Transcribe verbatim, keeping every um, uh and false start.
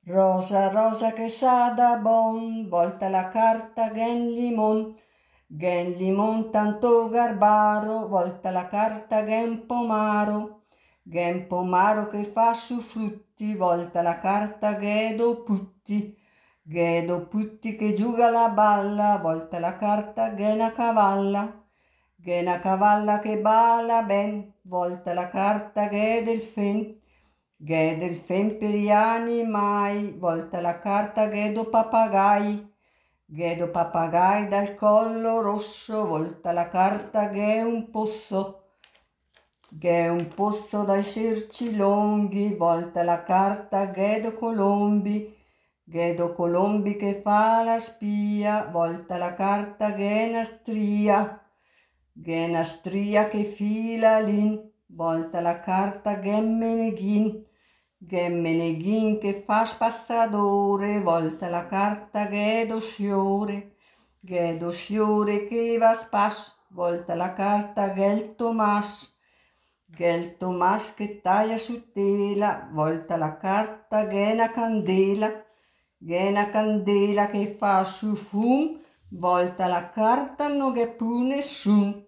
Rosa, rosa che sa da bon, volta la carta gen limon, gen limon tanto garbaro, volta la carta gen pomaro, gen pomaro che fa su frutti, volta la carta gedo putti, gedo putti che giuga la balla, volta la carta gena cavalla, gena cavalla che bala ben, volta la carta ge del fen, Ghe del fen per gli animai, volta la carta ghedo papagai, ghedo papagai dal collo rosso, volta la carta gh'è un pozzo, gh'è un pozzo dai cerci lunghi, volta la carta ghedo colombi, ghedo colombi che fa la spia, volta la carta gh'è una stria, gh'è una stria che fila lin, volta la carta gh'è meneghin, gh'è meneghin che fa spazzadore, volta la carta gh'è do sciore, gh'è do sciore che va spas, volta la carta gh'è il Tomas, gh'è il Tomas che taglia su tela, volta la carta gh'è una candela, gh'è una candela che fa su fum, volta la carta non gh'è più nessun.